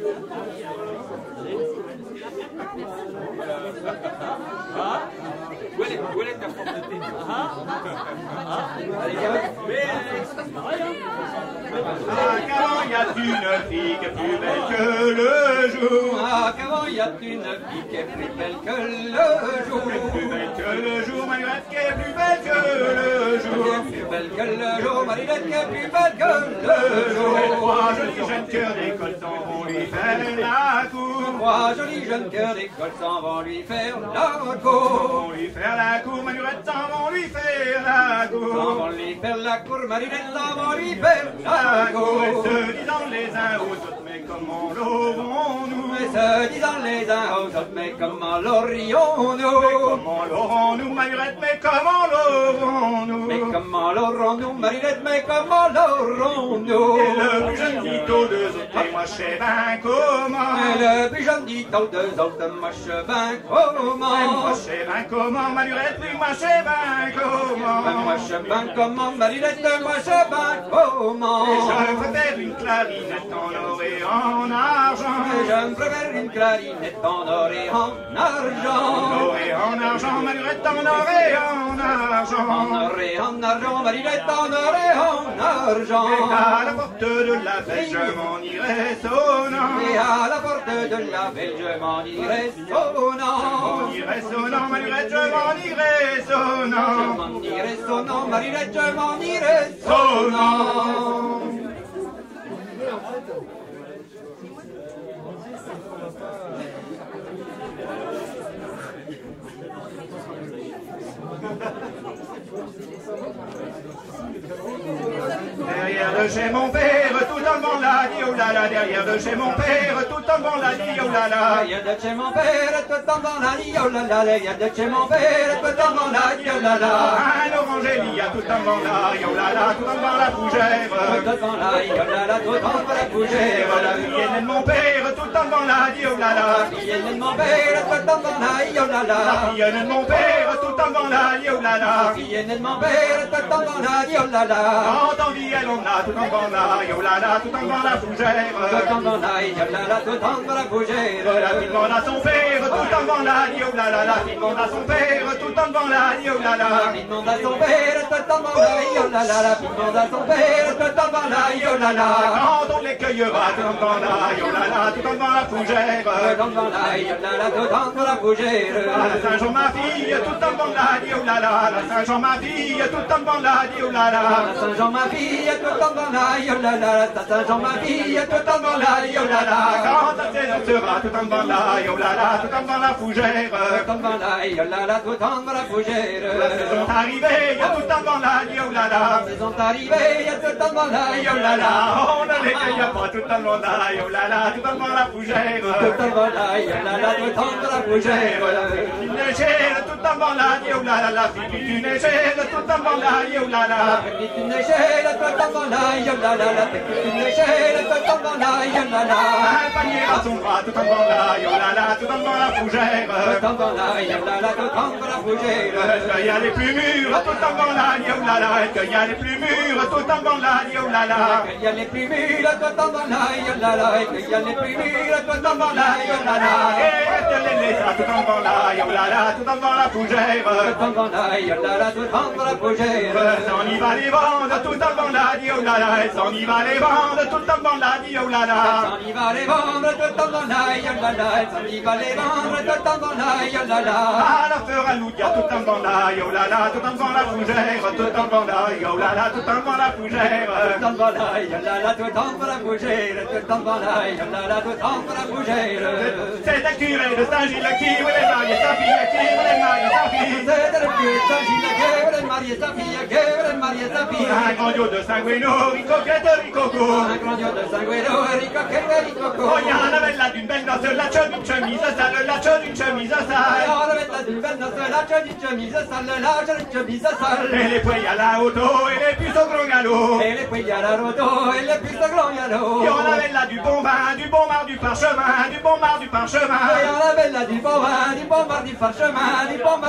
Ah. Où est, où est ta forme de thé? Ah, qu'avant y a une fille qui est plus belle que le jour. Ah, qu'avant y a une fille qui est plus belle que le jour. Plus belle que le jour, Manuette qui est plus belle que le jour. Plus belle que le jour, Marilette qui est plus belle que le jour. Trois jolis jeunes cœurs d'école s'en vont lui faire la cour. Trois jolis jeunes cœurs d'école s'en vont lui faire la S'en cour. vont lui faire la cour, Manuette s'en vont lui faire la S'en cour. vont lui faire la cour, Marilette s'en vont lui faire la La cour, cour. et se disant les uns aux autres, mais comment l'aurons-nous? Mais se disant les uns aux autres, mais comment l'aurions-nous? Comment l'aurons-nous, Manuette, mais comment l'aurons-nous? Mais comment l'aurons-nous, Marilette, mais comment l'aurons-nous? Et le plus jeune dit aux deux autres, et moi je sais bien comment. Et le plus jeune dit aux deux autres, moi je sais bien comment. Et moi je sais bien comment, Manuette, oui, moi je sais bien comment. Ben, moi je sais bien comment, Marilette, moi je sais bien comment. Et je préfère une clarinette en or et en argent. Et je me préfère une clarinette en or et en argent. En or et en argent, Manuette, en or et en argent. En or et en argent, Marilette, en or et en argent. Et à la porte de la belle, je m'en irai sonnant. Et à la porte de la belle, je m'en irai sonnant. m'en irai sonnant, Manuette, je m'en irai Je sonnant. m'en irai sonnant, Marilette, je m'en irai sonnant. Derrière de chez mon père, tout en vent la dit oh là là. Derrière de chez mon père, tout en vent la dit oh là là. Il y a de chez mon père, tout en dans la vie, oh là là. Il y a de chez mon père, tout en dans la vie, oh là là. Un orange il y a tout en vent la oh là là, tout en vent la fougère. Tout en dans la vie, oh là là, tout en dans la Et fougère. voilà, fille aînée de mon père, tout en vent la dit oh là là. La fille aînée de mon père, tout en dans la vie, oh là La là. fille aînée de mon père, tout en vent la dit oh là La là. fille aînée de mon père, tout en dans la vie, oh là là. Quand on vit elle on a tout en vent la oh là là, tout en vent la fougère. Tout en dans la vie, oh là là, tout en dans la fougère. La fille demande à son père, tout en vent la dit oh là là. La fille demande à son père, tout en vent la dit oh là là. La fille demande à son père, tout en dans la vie, oh là là. La fille demande à son père, tout en dans la vie, oh là là. Quand on les cueillera, tout en vent la oh là là, tout en vent la fougère. Tout en dans la vie, oh là là, tout en dans la fougère. À la Saint-Jean ma fille, tout en vent la dit oh là là. À la Saint-Jean ma fille, tout en vent la dit oh là là. La Saint-Jean ma fille, tout en dans la vie, oh là là. La Saint-Jean ma fille, tout en dans la vie, oh là là. Quand elle s'élancera, tout en vent la oh là là, tout en vent la fougère. Tout en dans la vie, oh là là, tout en dans la fougère. La saison arrivée, y a tout en vent la oh là là. Ils sont arrivés, y a tout en dans la vie, Oh là là, on ne les cueille pas tout en vent la oh là là, tout en vent la fougère. tout en dans la vie, oh là là, tout en dans la fougère. Une négère, tout en vent la oh là là, la fille d'une négère, tout en vent la oh là là. Petite une échelle, tout en dans la vie, oh là là. La petite une échelle, tout en dans la vie, oh là là. Un panier à son bras, tout en vent la oh là là, tout en vent la fougère. Tout en dans la vie, oh là là, tout en dans la fougère. Est-ce qu'il y a les plus mûres, tout en vent la oh là là. Est-ce qu'il y a les plus mûres, tout en vent la oh là là. Il y a les plus mûres, tout en dans la vie, oh là là. Il y a les plus mûres, tout en dans la vie, oh là là. Et est-ce que les laissera tout en vent la oh là là, tout en vent la fougère. Tout en dans la vie, oh là là, tout en dans la fougère. S'en y va les vendre, tout en vent la oh là là. S'en y va les vendre, tout en vent la oh là là. S'en y va les vendre, tout en dans la vie, oh là là. S'en y va les vendre, tout en dans la vie, oh là là. À la fera l'oudia, tout en vent la oh là là, tout en vent la fougère. Tout en vent la oh là là, tout en vent la fougère. Tout en dans la vie, oh là là, tout en dans la fougère. Tout en dans la vie, oh là là, tout en dans la fougère. C'est un curé de Saint-Gilles qui voulait marier sa fille, qui voulait marier sa fille. C'est le vieux Saint-Gilles qui voulait marier sa fille, qui voulait marier sa fille. Un grandio de Saint-Guéno, ricoquette, ricoco. Un grandiose de Sanguero, Rico, Rico, Oh, y en avait là d'une belle danse, la chose d'une chemise sale, la chose d'une chemise sale. Et les poils à la auto, et les puces au grand galop. Et les poils à la roto, et les puces au grand galop. Et on avait là du bon vin, du bon mar du parchemin, du bon mar du parchemin. Et on avait là du bon vin, du bon mar du parchemin, du bon mar du parchemin.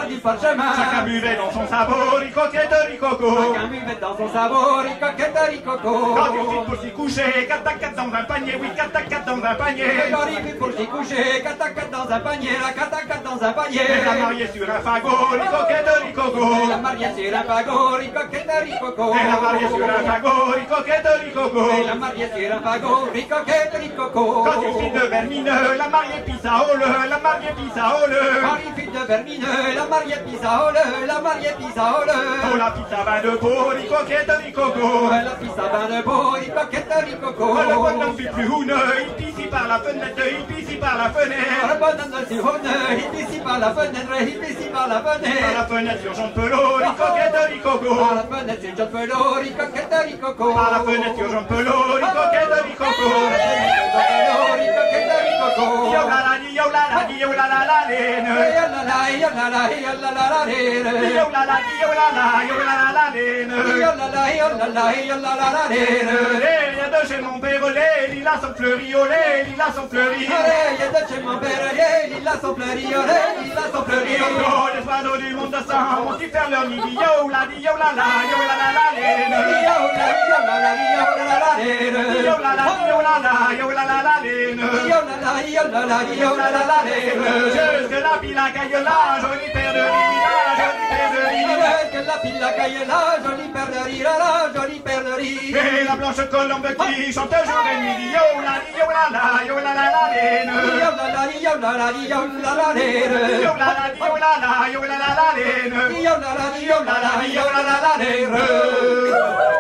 chemin. Chacun buvait dans son sabot, ricoquette, ricoco. Chacun buvait dans son sabot, ricoquette, ricoco. Quand il fit pour s'y coucher, quatre à quatre dans un panier, oui, quatre à quatre dans un panier. Quand il fit pour s'y coucher, quatre à quatre dans un panier, la quatre à quatre dans un panier. Et la mariée sur un fagot, ricoquette, ricoco. La mariée sur un fagot, ricoquette, ricoco. Et la mariée sur un fagot, ricoquette, ricoco. Et la mariée sur un fagot, ricoquette, ricoco. Quand il fit de vermineux, la mariée pissa au le, la mariée pissa au le. Quand il fit de vermineux, la mariée pissa au le, la mariée pissa au le. Oh la pizza vin de peau, ricoquette, ricoco. La pizza vin de peau, ricoquette, ricoco. Le bonhomme fut plus houneux, il pisse par la fenêtre, il pisse par la fenêtre. Le bonhomme fut houneux, il pisse par la fenêtre, il pisse par la fenêtre. Par la fenêtre sur Jean Pelot, ricoquette, ricoco. Par la fenêtre sur Jean Pelot, ricoquette, ricoco. Par la fenêtre sur Jean Pelot, ricoquette, ricoco. Ricoquette, ricoco. Yo la la di, yo la la di, yo la la la lene. Yo la la, yo la la, yo la la la lene. Yo la la di, yo la la, yo la la la lene. Yo la la, yo la la, yo la la la lene. Les lilas de chez mon père, les lilas sont fleuris, oh les lilas sont fleuris. Les lilas de chez mon père, les lilas sont fleuris, oh les lilas sont fleuris. Oh les oiseaux du monde de sang vont y faire leur nid, yo la di, yo la la, yo la la la lene. Yo la la, yo la la, yo la la la lene. Yo la la di, yo la la, yo la la la lene. Yo la la, yo la la, yo la la la lene. Jusque la pile à caille là, jolie paire de riz, la jolie paire de riz. Que la pile à caille là, jolie paire de riz, la jolie paire de riz. Et la blanche colombe qui chante jour et nuit, yo la di, yo la la, yo la la la lene. Yo la la, yo la la, yo la la lene. Yo la la di, yo la la, yo la la la lene. Yo la la, yo la la, yo la la la lene.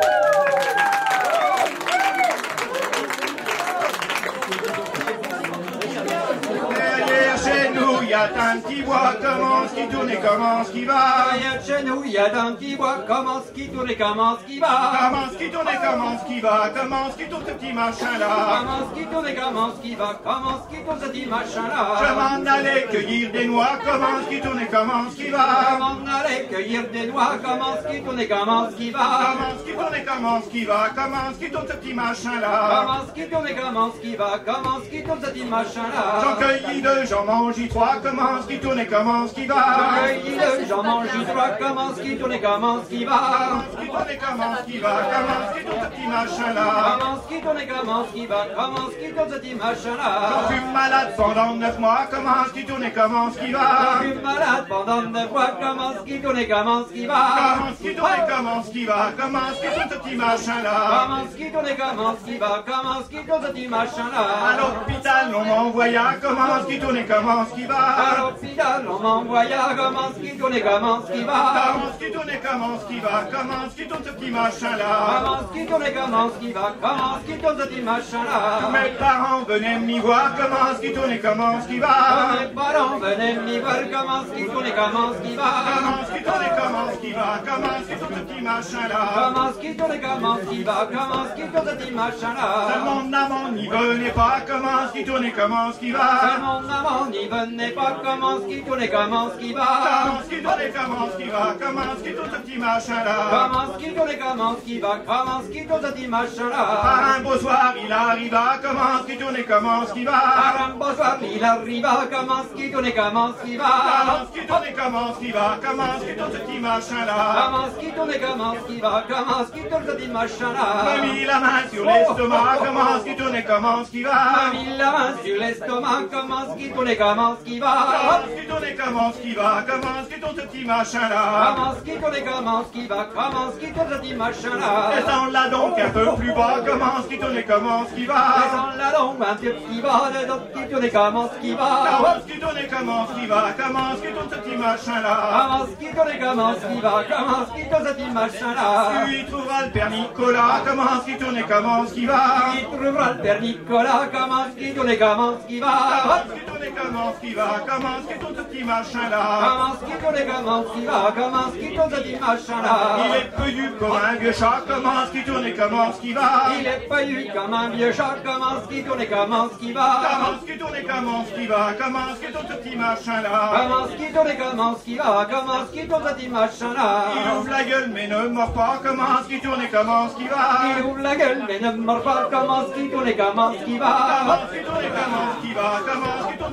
Chez nous, y a un petit bois, comment ce qui tourne et comment ce qui va. Derrière chez nous, il y a un petit bois, comment ce qui tourne et comment ce qui va. Comment ce qui tourne et comment ce qui va, comment ce qui tourne ce petit machin là. Comment ce qui tourne et comment ce qui va, comment ce qui tourne ce petit machin là. Je m'en allais cueillir des noix, comment ce qui tourne et comment ce qui va. Comment aller cueillir des noix, comment ce qui tourne et comment ce qui va. Comment ce qui tourne et comment ce qui va, comment ce qui tourne ce petit machin là. Comment ce qui tourne et comment ce qui va, comment ce qui tourne ce petit machin là. J'en cueillis deux, j'en mange y trois, comment ce qui tourne et comment ce qui va. J'en cueillis deux, j'en mange y trois, comment ce qui tourne et comment ce qui va. Comment ce qui tourne et comment ce qui va, comment ce qui tourne ce petit machin là. Comment ce qui tourne et comment ce qui va, comment ce qui tourne ce petit machin là. Je suis malade pendant neuf mois, comment ce qui tourne et comment ce qui va. Je suis malade pendant neuf mois, comment ce qui tourne et comment ce qui va. Comment ce qui tourne et comment ce qui va, comment ce qui tourne ce petit machin là. Comment ce qui tourne et comment ce qui va, comment ce qui tourne ce petit machin là. À l'hôpital on m'envoya, comment ce qui tourne et comment ce qui va. À l'hôpital on m'envoya, comment ce qui tourne et comment ce qui va. Comment ce qui tourne et comment ce qui va, comment ce qui tourne ce petit machin là. Comment ce qui tourne et comment ce qui va, comment ce qui tourne ce petit machin là. Mes parents venaient m'y voir, comment ce qui tourne et comment ce qui va. Mes parents venaient m'y voir, comment ce qui tourne et comment ce qui va. Comment ce qui tourne et comment ce qui va, comment ce qui tourne ce petit machin là. Comment ce qui tourne et comment ce qui va, comment ce qui tourne ce petit machin là. Seul mon amant n'y venait pas, comment ce qui tourne et comment ce qui va. Seul mon amant n'y venait pas, comment ce qui tourne et comment ce qui va. Comment ce qui tourne et comment ce qui va, comment ce qui tourne ce petit machin là. Comment ce qui tourne et comment ce qui va, comment ce qui tourne ce petit machin là. Par un beau soir il arriva, comment ce qui tourne et comment ce qui va. Par un beau soir il arriva, comment ce qui tourne et comment ce qui va. Comment ce qui tourne et comment ce qui va, comment ce qui tourne ce petit machin là. Comment ce qui tourne et comment ce qui va, comment ce qui tourne ce petit machin là. M'a mis la main sur l'estomac, comment ce qui tourne et comment ce qui va. M'a mis la main sur l'estomac, comment ce qui tourne et comment ce qui va. Comment ce qui tourne et comment ce qui va, comment ce qui tourne ce petit machin là. Comment ce qui tourne et comment ce qui va, comment ce qui tourne ce petit machin là. Descends-la donc un peu plus bas, comment ce qui tourne et comment ce qui va. Descends-la donc un peu plus bas, le dos qui tourne et comment ce qui va. Comment ce qui tourne et comment ce qui va, comment ce qui tourne ce petit machin là. Comment ce qui tourne et comment ce qui va, comment ce qui tourne ce petit machin là. Tu y trouveras le père Nicolas, comment ce qui tourne et comment ce qui va. Tu y trouveras le père Nicolas, comment ce qui tourne et comment ce qui va. Comment ce qui tourne et comment ce qui va, comment ce qui tourne ce petit machin là. Comment ce qui tourne et comment ce qui va, comment ce qui tourne ce petit machin là. Il est peudu comme un vieux chat, comment ce qui tourne et comment ce qui va. Il est payé comme un vieux chat, comment ce qui tourne et comment ce qui va. Comment ce qui tourne et comment ce qui va, comment ce qui tourne ce petit machin là. Comment ce qui tourne et comment ce qui va, comment ce qui tourne ce petit machin là. Il ouvre la gueule mais ne mord pas, comment ce qui tourne et comment ce qui va. Il ouvre la gueule mais ne mord pas, comment ce qui tourne et comment ce qui va. Comment ce qui tourne et comment ce qui va, comment ce qui tourne ce petit machin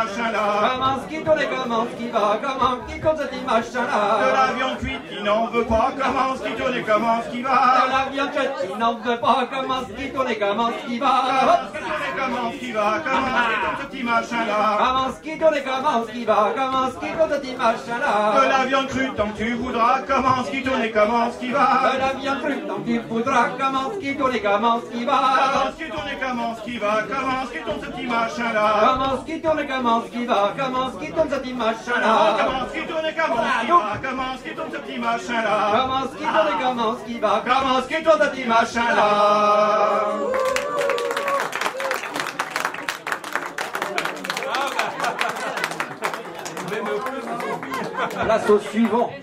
machin-là. Comment ce qui tourne et comment ce qui va, comment qui tourne ce petit machin-là. De la viande cuite qui n'en veut pas, comment ce qui tourne et comment ce qui De va. la viande cuite qui n'en veut pas, comment ce qui tourne et comment ce qui va. Comment ce qui tourne et comment ce qui va, comment ce qui tourne ce petit machin-là. Comment ce qui tourne et comment ce qui va, comment ce qui tourne ce petit machin-là. De la viande crue tant que tu voudras, comment ce qui tourne et comment ce qui va. De la viande crue tant que tu voudras, comment ce qui tourne et comment ce qui va. Comment ce qui tourne et comment ce qui va, comment ce qui tourne ce petit machin-là. Comment ce qui tourne et comment ce qui va, comment ce qui tourne ce petit machin-là. Comment ce qui tourne et comment ce qui va, comment ce qui tourne ce petit machin-là. Comment ce qui tourne et comment ce qui va, comment ce qui tourne ce petit machin-là. Place au suivant.